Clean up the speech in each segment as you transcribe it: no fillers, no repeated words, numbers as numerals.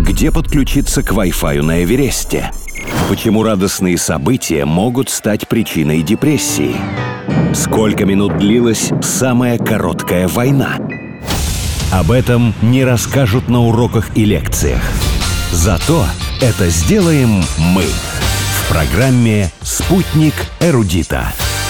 Где подключиться к Wi-Fi на Эвересте? Почему радостные события могут стать причиной депрессии? Сколько минут длилась самая короткая война? Об этом не расскажут на уроках и лекциях. Зато это сделаем мы в программе «Спутник эрудита».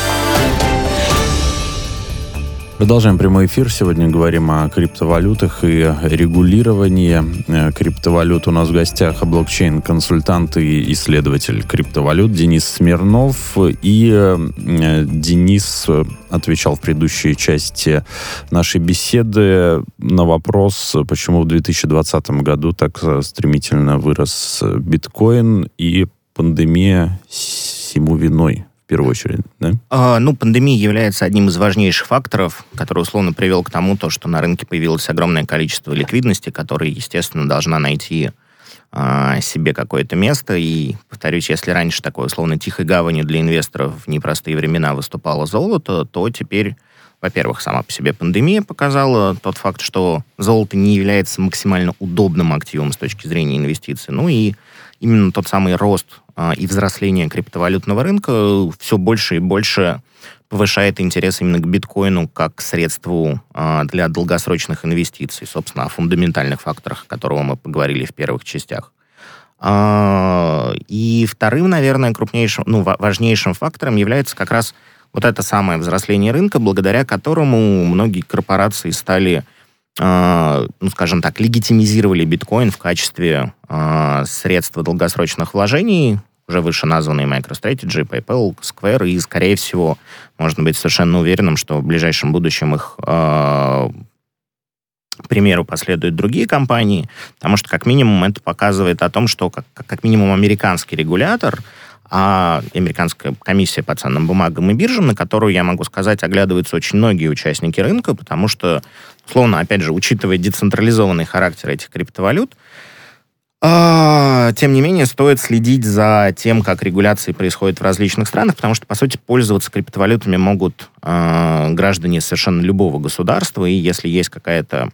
Продолжаем прямой эфир. Сегодня говорим о криптовалютах и регулировании криптовалют. У нас в гостях блокчейн-консультант и исследователь криптовалют Денис Смирнов. И Денис отвечал в предыдущей части нашей беседы на вопрос, почему в 2020 году так стремительно вырос биткоин и пандемия всему виной. В первую очередь, да? Пандемия является одним из важнейших факторов, который условно привел к тому, что на рынке появилось огромное количество ликвидности, которая, естественно, должна найти себе какое-то место. И, повторюсь, если раньше такой условно тихой гаванью для инвесторов в непростые времена выступало золото, то теперь, во-первых, сама по себе пандемия показала тот факт, что золото не является максимально удобным активом с точки зрения инвестиций. Ну и именно тот самый рост и взросление криптовалютного рынка все больше и больше повышает интерес именно к биткоину как к средству для долгосрочных инвестиций, собственно, о фундаментальных факторах, о которых мы поговорили в первых частях. И вторым, наверное, крупнейшим, важнейшим фактором является как раз вот это самое взросление рынка, благодаря которому многие корпорации стали, скажем так, легитимизировали биткоин в качестве средства долгосрочных вложений, уже выше названные MicroStrategy, PayPal, Square, и, скорее всего, можно быть совершенно уверенным, что в ближайшем будущем их примеру последуют другие компании, потому что, как минимум, это показывает о том, что, как минимум, американский регулятор, американская комиссия по ценным бумагам и биржам, на которую, я могу сказать, оглядываются очень многие участники рынка, потому что, условно, опять же, учитывая децентрализованный характер этих криптовалют, тем не менее, стоит следить за тем, как регуляции происходят в различных странах, потому что, по сути, пользоваться криптовалютами могут граждане совершенно любого государства, и если есть какой-то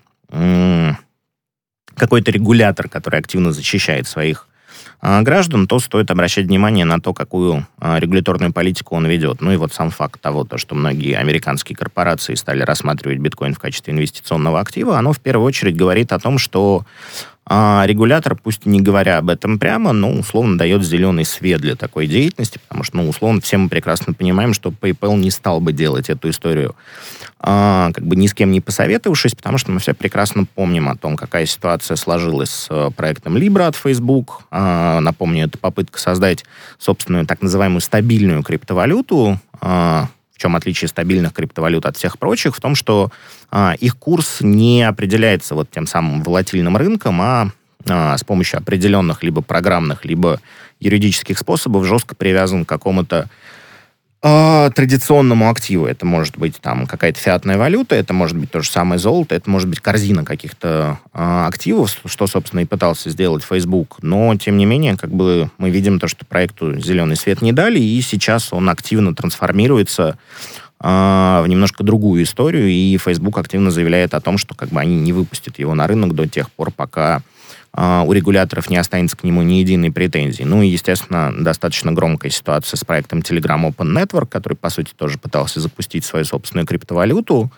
регулятор, который активно защищает своих граждан, то стоит обращать внимание на то, какую регуляторную политику он ведет. Ну и вот сам факт того, что многие американские корпорации стали рассматривать биткоин в качестве инвестиционного актива, оно в первую очередь говорит о том, что регулятор, пусть не говоря об этом прямо, но условно дает зеленый свет для такой деятельности, потому что, условно, все мы прекрасно понимаем, что PayPal не стал бы делать эту историю ни с кем не посоветовавшись, потому что мы все прекрасно помним о том, какая ситуация сложилась с проектом Libra от Facebook. Напомню, это попытка создать собственную так называемую стабильную криптовалюту. В чем отличие стабильных криптовалют от всех прочих? В том, что их курс не определяется вот тем самым волатильным рынком, а с помощью определенных либо программных, либо юридических способов жестко привязан к какому-то традиционному активу. Это может быть какая-то фиатная валюта, это может быть то же самое золото, это может быть корзина каких-то активов, что, собственно, и пытался сделать Facebook. Но, тем не менее, мы видим то, что проекту зеленый свет не дали, и сейчас он активно трансформируется в немножко другую историю, и Facebook активно заявляет о том, что они не выпустят его на рынок до тех пор, пока у регуляторов не останется к нему ни единой претензии. Ну и, естественно, достаточно громкая ситуация с проектом Telegram Open Network, который, по сути, тоже пытался запустить свою собственную криптовалюту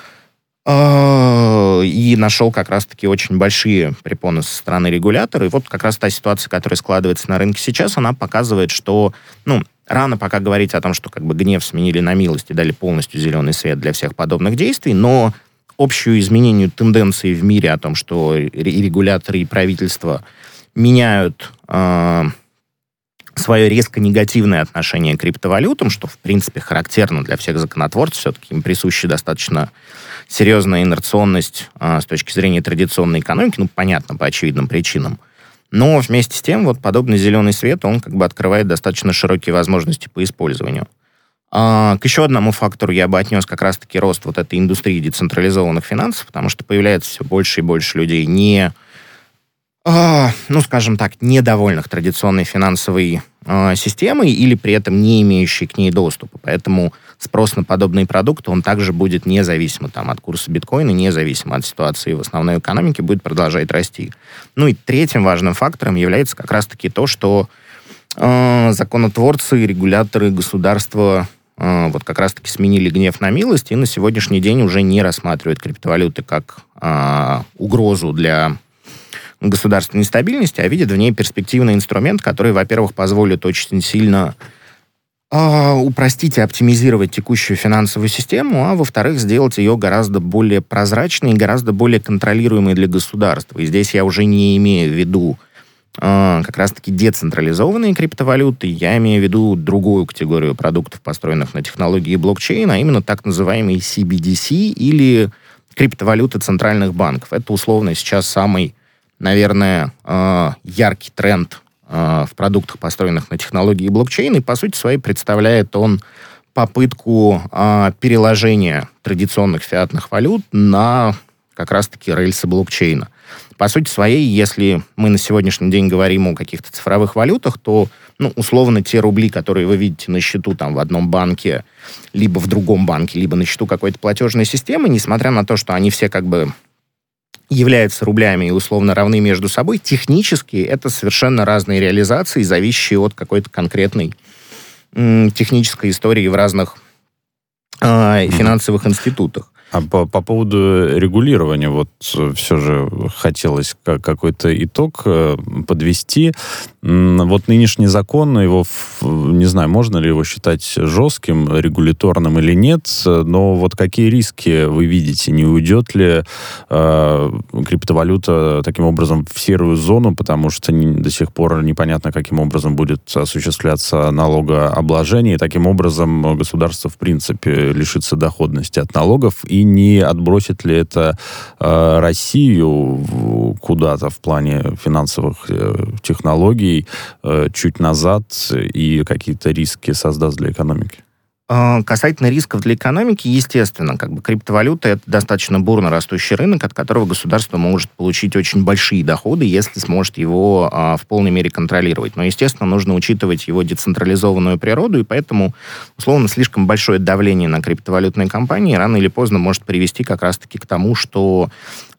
и нашел как раз-таки очень большие препоны со стороны регулятора. И вот как раз та ситуация, которая складывается на рынке сейчас, она показывает, что, рано пока говорить о том, что гнев сменили на милость и дали полностью зеленый свет для всех подобных действий, но общую изменению тенденции в мире о том, что и регуляторы, и правительство меняют свое резко негативное отношение к криптовалютам, что, в принципе, характерно для всех законотворцев, все-таки им присуща достаточно серьезная инерционность с точки зрения традиционной экономики, понятно, по очевидным причинам. Но вместе с тем, подобный зеленый свет, он открывает достаточно широкие возможности по использованию. К еще одному фактору я бы отнес как раз-таки рост этой индустрии децентрализованных финансов, потому что появляется все больше и больше людей, недовольных традиционной финансовой системой или при этом не имеющие к ней доступа. Поэтому спрос на подобные продукты, он также будет независимо от курса биткоина, независимо от ситуации в основной экономике, будет продолжать расти. Ну и третьим важным фактором является как раз-таки то, что законотворцы, регуляторы, государства вот как раз-таки сменили гнев на милость и на сегодняшний день уже не рассматривают криптовалюты как угрозу для государственной стабильности, а видят в ней перспективный инструмент, который, во-первых, позволит очень сильно упростить и оптимизировать текущую финансовую систему, а во-вторых, сделать ее гораздо более прозрачной и гораздо более контролируемой для государства. И здесь я уже не имею в виду как раз-таки децентрализованные криптовалюты, я имею в виду другую категорию продуктов, построенных на технологии блокчейна, а именно так называемые CBDC или криптовалюты центральных банков. Это условно сейчас самый, наверное, яркий тренд в продуктах, построенных на технологии блокчейна, и по сути своей представляет он попытку переложения традиционных фиатных валют на как раз-таки рельсы блокчейна. По сути своей, если мы на сегодняшний день говорим о каких-то цифровых валютах, то, условно, те рубли, которые вы видите на счету в одном банке, либо в другом банке, либо на счету какой-то платежной системы, несмотря на то, что они все являются рублями и условно равны между собой, технически это совершенно разные реализации, зависящие от какой-то конкретной технической истории в разных финансовых институтах. А по поводу регулирования, все же хотелось какой-то итог подвести. Нынешний закон, его, не знаю, можно ли его считать жестким, регуляторным или нет, но какие риски вы видите? Не уйдет ли криптовалюта таким образом в серую зону, потому что до сих пор непонятно, каким образом будет осуществляться налогообложение, и таким образом государство, в принципе, лишится доходности от налогов, и не отбросит ли это Россию куда-то в плане финансовых технологий чуть назад и какие-то риски создаст для экономики? Касательно рисков для экономики, естественно, криптовалюта — это достаточно бурно растущий рынок, от которого государство может получить очень большие доходы, если сможет его в полной мере контролировать. Но, естественно, нужно учитывать его децентрализованную природу, и поэтому, условно, слишком большое давление на криптовалютные компании рано или поздно может привести как раз-таки к тому, что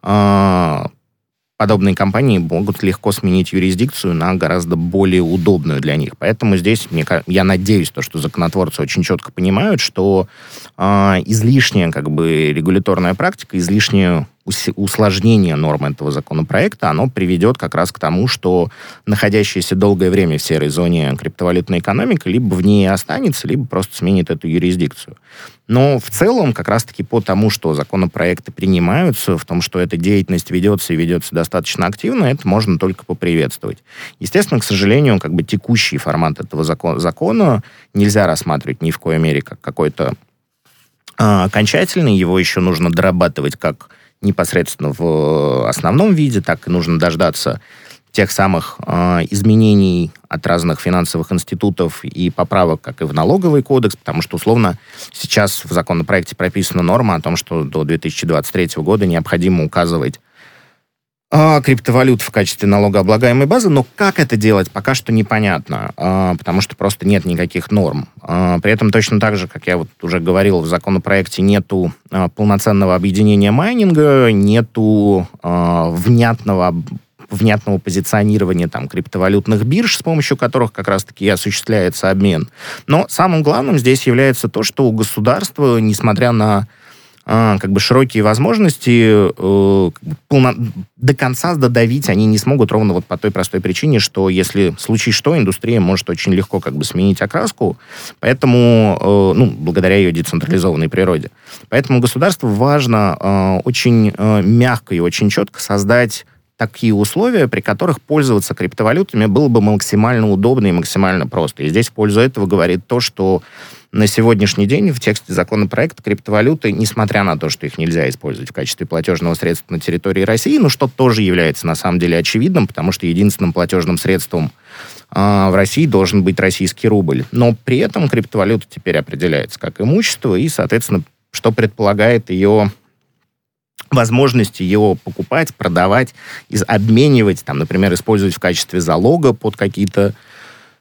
подобные компании могут легко сменить юрисдикцию на гораздо более удобную для них. Поэтому здесь я надеюсь, что законотворцы очень четко понимают, что излишняя регуляторная практика, излишнее усложнение норм этого законопроекта, оно приведет как раз к тому, что находящаяся долгое время в серой зоне криптовалютная экономика либо в ней останется, либо просто сменит эту юрисдикцию. Но в целом, как раз-таки по тому, что законопроекты принимаются, в том, что эта деятельность ведется и ведется достаточно активно, это можно только поприветствовать. Естественно, к сожалению, текущий формат этого закона нельзя рассматривать ни в коей мере как какой-то окончательный, его еще нужно дорабатывать как непосредственно в основном виде, так и нужно дождаться тех самых изменений от разных финансовых институтов и поправок, как и в налоговый кодекс, потому что, условно, сейчас в законопроекте прописана норма о том, что до 2023 года необходимо указывать криптовалют в качестве налогооблагаемой базы, но как это делать, пока что непонятно, потому что просто нет никаких норм. При этом точно так же, как я уже говорил, в законопроекте нету полноценного объединения майнинга, нету внятного позиционирования позиционирования криптовалютных бирж, с помощью которых как раз-таки и осуществляется обмен. Но самым главным здесь является то, что у государства, несмотря на широкие возможности, до конца додавить они не смогут ровно по той простой причине, что если в случае что, индустрия может очень легко сменить окраску, поэтому, благодаря ее децентрализованной природе. Поэтому государству важно очень мягко и очень четко создать такие условия, при которых пользоваться криптовалютами было бы максимально удобно и максимально просто. И здесь в пользу этого говорит то, что на сегодняшний день в тексте законопроекта криптовалюты, несмотря на то, что их нельзя использовать в качестве платежного средства на территории России, что тоже является на самом деле очевидным, потому что единственным платежным средством в России должен быть российский рубль. Но при этом криптовалюта теперь определяется как имущество, и, соответственно, что предполагает ее возможности его покупать, продавать, обменивать, например, использовать в качестве залога под какие-то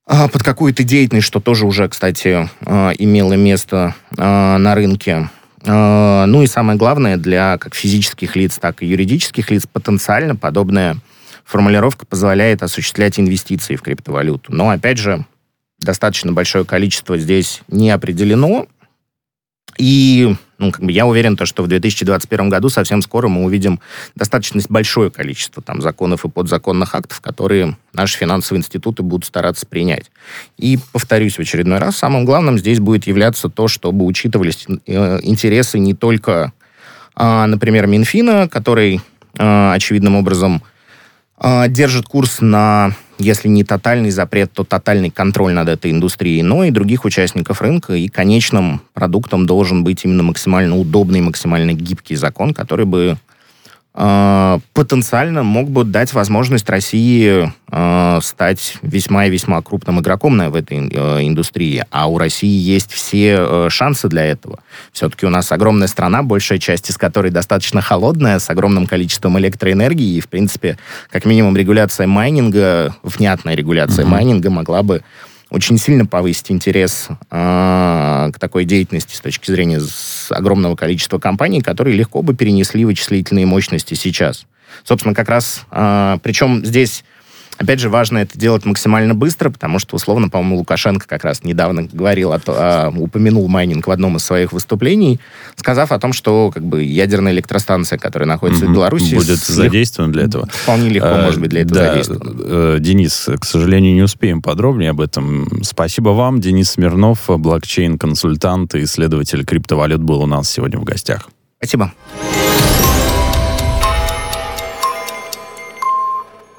под какую-то деятельность, что тоже уже, кстати, имело место на рынке. Ну и самое главное, для как физических лиц, так и юридических лиц потенциально подобная формулировка позволяет осуществлять инвестиции в криптовалюту. Но, опять же, достаточно большое количество здесь не определено. И я уверен, что в 2021 году совсем скоро мы увидим достаточно большое количество законов и подзаконных актов, которые наши финансовые институты будут стараться принять. И, повторюсь в очередной раз, самым главным здесь будет являться то, чтобы учитывались интересы не только, например, Минфина, который очевидным образом держит курс на, если не тотальный запрет, то тотальный контроль над этой индустрией, но и других участников рынка, и конечным продуктом должен быть именно максимально удобный, максимально гибкий закон, который бы потенциально мог бы дать возможность России стать весьма и весьма крупным игроком в этой индустрии. А у России есть все шансы для этого. Все-таки у нас огромная страна, большая часть из которой достаточно холодная, с огромным количеством электроэнергии, и, в принципе, как минимум регуляция майнинга, внятная регуляция майнинга могла бы очень сильно повысить интерес к такой деятельности с точки зрения огромного количества компаний, которые легко бы перенесли вычислительные мощности сейчас. Собственно, как раз, причем здесь, опять же, важно это делать максимально быстро, потому что, условно, по-моему, Лукашенко как раз недавно говорил, упомянул майнинг в одном из своих выступлений, сказав о том, что ядерная электростанция, которая находится в Беларуси... Будет задействована для этого. Вполне легко, может быть, для этого задействована. Денис, к сожалению, не успеем подробнее об этом. Спасибо вам. Денис Смирнов, блокчейн-консультант и исследователь криптовалют, был у нас сегодня в гостях. Спасибо.